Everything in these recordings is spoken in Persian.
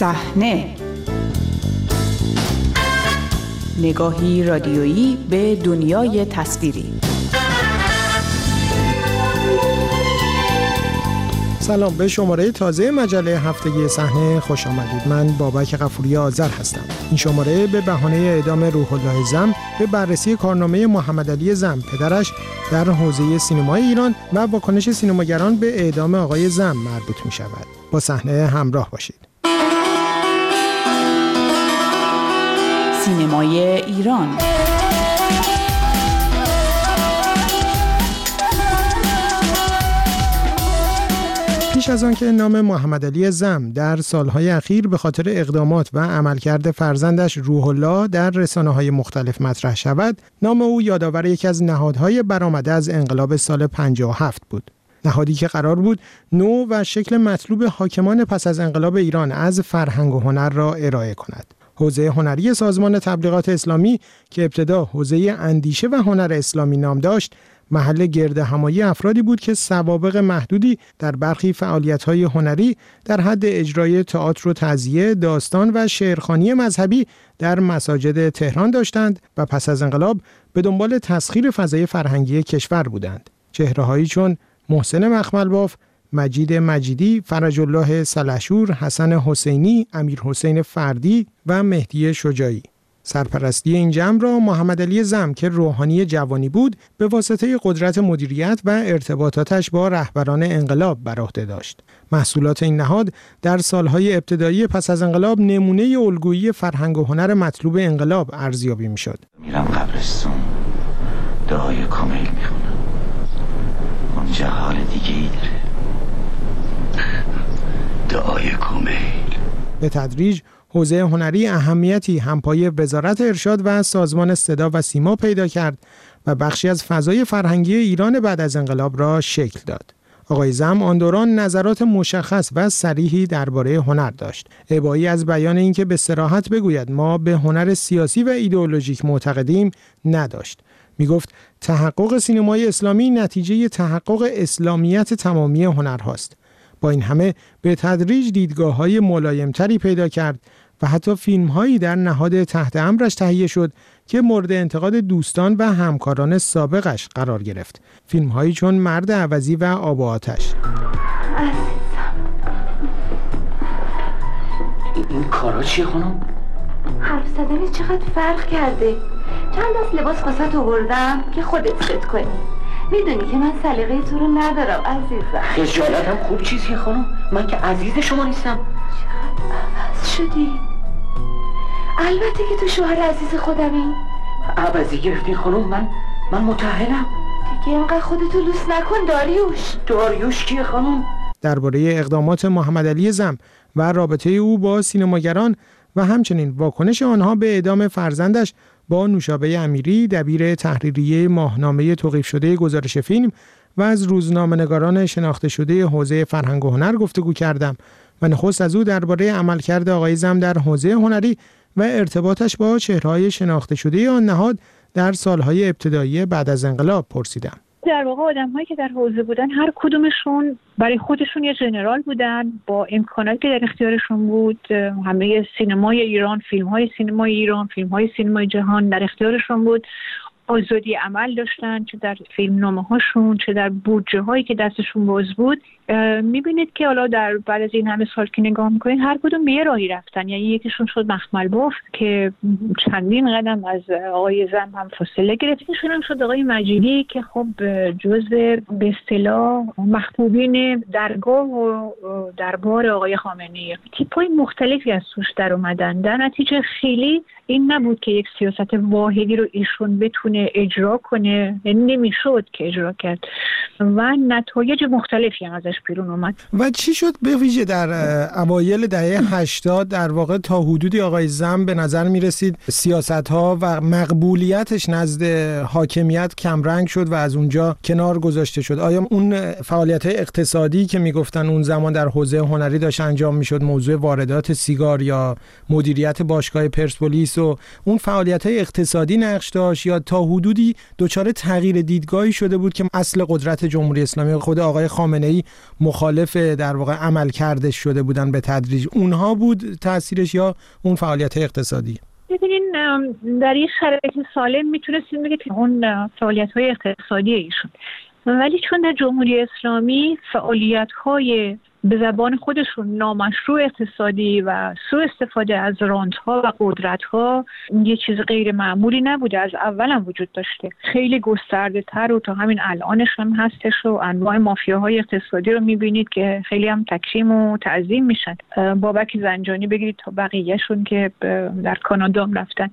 صحنه، نگاهی رادیویی به دنیای تصویری. سلام، به شماره تازه مجله هفتگی صحنه خوش آمدید. من بابک غفوری آذر هستم. این شماره به بهانه اعدام روح الله زم به بررسی کارنامه محمدعلی زم پدرش در حوزه سینمای ایران و واکنش سینماگران به اعدام آقای زم مربوط می شود. با صحنه همراه باشید. سینمای ایران. پیش از آن که نام محمدعلی زم در سالهای اخیر به خاطر اقدامات و عملکرد فرزندش روح الله در رسانه‌های مختلف مطرح شود، نام او یادآور یکی از نهادهای برآمده از انقلاب سال 57 بود. نهادی که قرار بود نوع و شکل مطلوب حاکمان پس از انقلاب ایران از فرهنگ و هنر را ارائه کند. حوزه هنری سازمان تبلیغات اسلامی که ابتدا حوزه اندیشه و هنر اسلامی نام داشت، محل گرد همایی افرادی بود که سوابق محدودی در برخی فعالیت‌های هنری در حد اجرای تئاتر و تعزیه، داستان و شعرخوانی مذهبی در مساجد تهران داشتند و پس از انقلاب به دنبال تسخیر فضای فرهنگی کشور بودند. چهره‌هایی چون محسن مخملباف، مجید مجیدی، فرج الله سلحشور، حسن حسینی، امیر حسین فردی و مهدی شجاعی. سرپرستی این جمع را محمدعلی زم که روحانی جوانی بود به واسطه قدرت مدیریت و ارتباطاتش با رهبران انقلاب بر عهده داشت. محصولات این نهاد در سالهای ابتدایی پس از انقلاب نمونه الگویی فرهنگ و هنر مطلوب انقلاب ارزیابی میشد. میرم قبرستون، دعای کامل میخونم. اونجا حال دیگه ای داره. دعای کامل. به تدریج حوزه هنری اهمیتی همپای وزارت ارشاد و سازمان صدا و سیما پیدا کرد و بخشی از فضای فرهنگی ایران بعد از انقلاب را شکل داد. آقای زم آن دوران نظرات مشخص و صریحی درباره هنر داشت. ابایی از بیان اینکه به صراحت بگوید ما به هنر سیاسی و ایدئولوژیک معتقدیم نداشت. میگفت تحقق سینمای اسلامی نتیجه تحقق اسلامیت تمامی هنرهاست. با این همه به تدریج دیدگاه‌های ملایم‌تری پیدا کرد و حتی فیلم‌هایی در نهاد تحت امرش تهیه شد که مورد انتقاد دوستان و همکاران سابقش قرار گرفت. فیلم‌هایی چون مرد عوضی و آب و آتش. این کارا چیه خانم؟ حرف زدن چقدر فرق کرده. چند دست لباس واسه تو بردم که خودت ست کنی. میدونی که من سلیقه تو رو ندارم عزیزم. خجالتم خوب چیزیه خانم، من که عزیز شما نیستم. چقدر عوض شدی. البته که تو شوهر عزیز خودمی. عوضی گرفتین خانم، من متأهلم. دیگه اینقدر خودتو لوس نکن داریوش کیه خانم؟ درباره اقدامات محمدعلی زم و رابطه او با سینماگران و همچنین واکنش آنها به اعدام فرزندش با نوشابه امیری، دبیر تحریریه ماهنامه توقیف شده گزارش فیلم و از روزنامه‌نگاران شناخته شده حوزه فرهنگ و هنر گفتگو کردم و نخست از او درباره عملکرد آقای زم در حوزه هنری و ارتباطش با چهره‌های شناخته شده آن نهاد در سالهای ابتدایی بعد از انقلاب پرسیدم. در واقع آدم‌هایی که در حوزه بودن هر کدومشون برای خودشون یه ژنرال بودن با امکاناتی که در اختیارشون بود. همه سینمای ایران، فیلم‌های سینمای ایران، فیلم‌های سینمای جهان در اختیارشون بود. آزادی عمل داشتن، چه در فیلمنامه‌هاشون چه در بودجه‌هایی که دستشون باز بود. می‌بینید که حالا در بعد از این همه سال که نگاه می‌کنید هر کدوم به یه راهی رفتن. یعنی یکیشون شد مخملباف که چندین قدم از آقای زم هم فاصله گرفت. یکیشون هم شد آقای مجیدی که خب جزء به اصطلاح محبوبین درگاه و دربار آقای خامنه‌ای. تیپ‌های مختلفی از توش در اومدن. در نتیجه خیلی این نبود که یک سیاست واحدی رو ایشون بتونه اجرا کنه، نمیشد که اجرا کرد و نتایج مختلفی هم ازش بیرون اومد. و چی شد به ویژه در اوایل دهه 80 در واقع تا حدودی آقای زم به نظر می رسید سیاست‌ها و مقبولیتش نزد حاکمیت کمرنگ شد و از اونجا کنار گذاشته شد؟ آیا اون فعالیت‌های اقتصادی که میگفتن اون زمان در حوزه هنری داشت انجام میشد، موضوع واردات سیگار یا مدیریت باشگاه پرسپولیس نیست و اون فعالیت‌های اقتصادی نقش داشت، یا تا حدودی دچار تغییر دیدگاهی شده بود که اصل قدرت جمهوری اسلامی خود آقای خامنه‌ای مخالف در واقع عملکردش شده بودن به تدریج؟ اونها بود تأثیرش یا اون فعالیت‌های اقتصادی؟ ببینین در یک شرایط سالم میتونستیم بگید که اون فعالیت‌های اقتصادی ایشون، ولی چون در جمهوری اسلامی فعالیت‌های به زبان خودشون نامشروع اقتصادی و سوء استفاده از رانت‌ها و قدرت‌ها یه چیز غیر معمولی نبوده، از اول هم وجود داشته، خیلی گسترده‌تر و تا همین الانش هم هستش و انواع مافیاهای اقتصادی رو می‌بینید که خیلی هم تکریم و تعظیم میشن. بابک زنجانی بگیرید تا بقیه‌شون که در کانادا هم رفتن.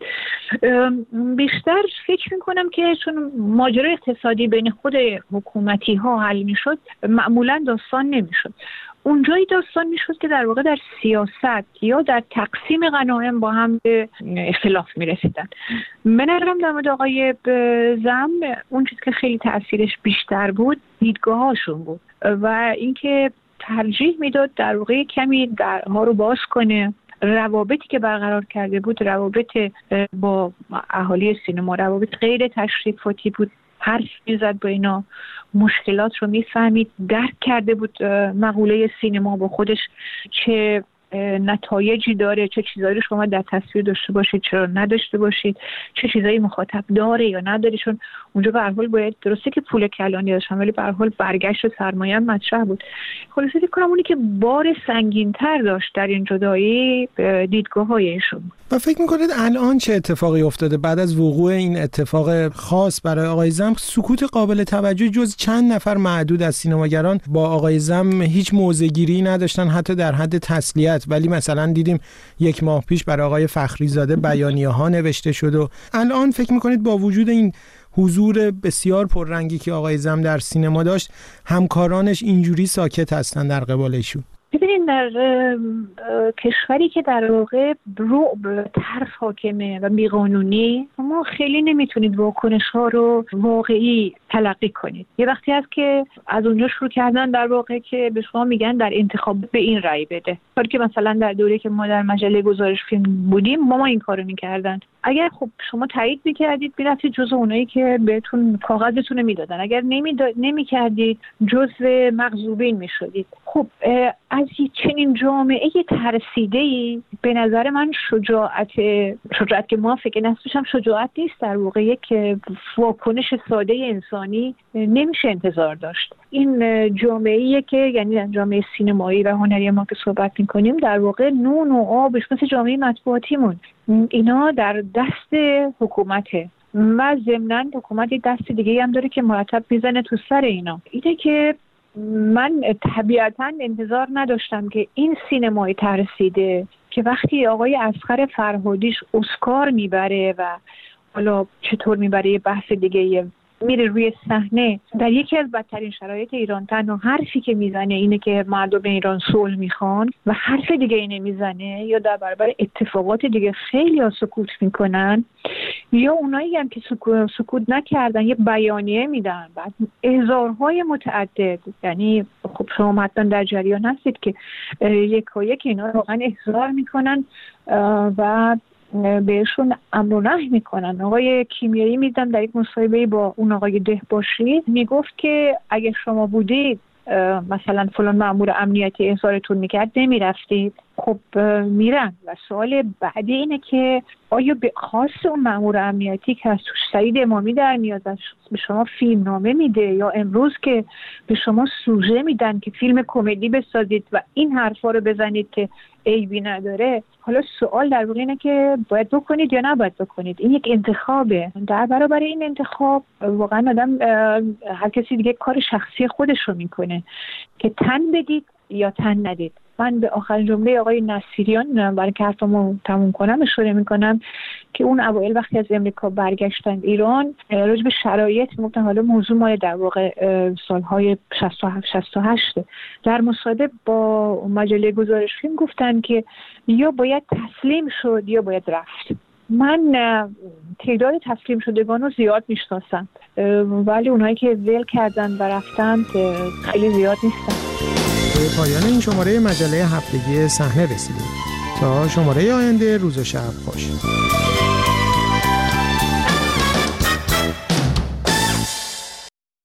بیشتر فکر می‌کنم که چون ماجرای اقتصادی بین خود حکومتی‌ها حل می‌شد، معمولاً داستان نمی‌شد. اونجایی داستان میشد که در واقع در سیاست یا در تقسیم غنایم با هم به اختلاف میرسیدن. به نظرم در مورد آقای زم اون چیز که خیلی تأثیرش بیشتر بود دیدگاهاشون بود و اینکه ترجیح میداد در واقع کمی درها رو باز کنه. روابطی که برقرار کرده بود روابط با اهالی سینما، روابط غیر تشریفاتی بود، حرف میزد با اینا، مشکلات رو میفهمید، درک کرده بود مقوله سینما با خودش چه نتایجی داره، چه چیزایی رو شما در تصویر داشته باشید چرا نداشته باشید، چه چیزایی مخاطب داره یا نداره، چون اونجا به هر حال باید، درسته که پول کلانی داشتن ولی به هر حال برگشت و سرمایه هم مطرح بود. خلاصه فکر کنم اونی که بار سنگین‌تر داشت در این جدایی دیدگاه‌های ایشون. و فکر می‌کنید الان چه اتفاقی افتاده بعد از وقوع این اتفاق خاص برای آقای زم؟ سکوت قابل توجه جز چند نفر معدود از سینماگران با آقای زم هیچ موضع‌گیری نداشتن، حتی در حد تسلیت. ولی مثلا دیدیم 1 ماه پیش برای آقای فخریزاده بیانیه‌ها نوشته شد و الان فکر می‌کنید با وجود این حضور بسیار پررنگی که آقای زم در سینما داشت همکارانش اینجوری ساکت هستن در قبال ایشون؟ ببینید در کشوری که در واقع رعب ترس حاکمه و بیقانونی، ما خیلی نمیتونید واکنش‌ها رو واقعی تلقی کنید. یه وقتی هست که از اونجا شروع کردن در واقع که به شما میگن در انتخاب به این رأی بده، کاری که مثلا در دوره که ما در مجله گزارش فیلم بودیم ما این کارو میکردن. اگر خب شما تایید میکردید میرفتید جزو اونایی که بهتون کاغذتون رو میدادن، اگر نمیکردید جزو مغضوبین میشدید. خب از چنین جامعه ترسیده‌ای به نظر من شجاعت که ما فکر نسبش هم شجاعت نیست، در واقع یک واکنش ساده انسانی نمیشه انتظار داشت. این جامعه‌ایه که یعنی جامعه سینمایی و هنری ما که صحبت می‌کنیم در واقع نون و آبش مثل جامعه مطبوعاتیمون، اینا در دست حکومته و ضمناً حکومت دست دیگه هم داره که مرتب میزنه تو سر اینا. اینه که من طبیعتاً انتظار نداشتم که این سینمای ترسیده که وقتی آقای اصغر فرهادیش اسکار میبره و حالا چطور میبره یه بحث دیگه، میره روی صحنه در یکی از بدترین شرایط ایران، تنها حرفی که میزنه اینه که مردم ایران صلح میخوان و حرف دیگه ای نمیزنه، یا در برابر اتفاقات دیگه خیلی ها سکوت میکنن، یا اونایی هم که سکوت نکردن یه بیانیه میدن بعد احضارهای متعدد. یعنی خب شما حتما در جریان هستید که یک اینا واقعا احضار میکنن و بهشون امر و نهی میکنن. آقای کیمیایی میدم در یک مصاحبه با اون آقای دهباشی میگفت که اگه شما بودید مثلا فلان مأمور امنیتی احضارتون میکرد نمیرفتید. خب میرن و سوال بعدی اینه که آیا به خاص اون مأمور امنیتی که از توش سعید امامی در میاد به شما فیلم نامه میده، یا امروز که به شما سوژه میدن که فیلم کمدی بسازید و این حرفا رو بزنید که عیبی نداره، حالا سوال در واقع اینه که باید بکنید یا نباید بکنید. این یک انتخابه. در برابر این انتخاب واقعا آدم هر کسی دیگه کار شخصی خودش رو میکنه که تن بدید یا تن ندید. من به آخرین جمله آقای نصیریان برای که حرفمو تموم کنم اشاره میکنم که اون اوایل وقتی از امریکا برگشتند ایران راجع به شرایط میگفتن، حالا موضوع مال در واقع سالهای 67-68 در مصاحبه با مجله گزارش فیلم گفتن که یا باید تسلیم شد یا باید رفت. من تعداد تسلیم شدگان رو زیاد میشناسم ولی اونایی که ول کردن و رفتن خیلی زیاد نیستن. به پایان این شماره مجله هفتگی صحنه رسیدیم. تا شماره آینده، روز و شب خوش.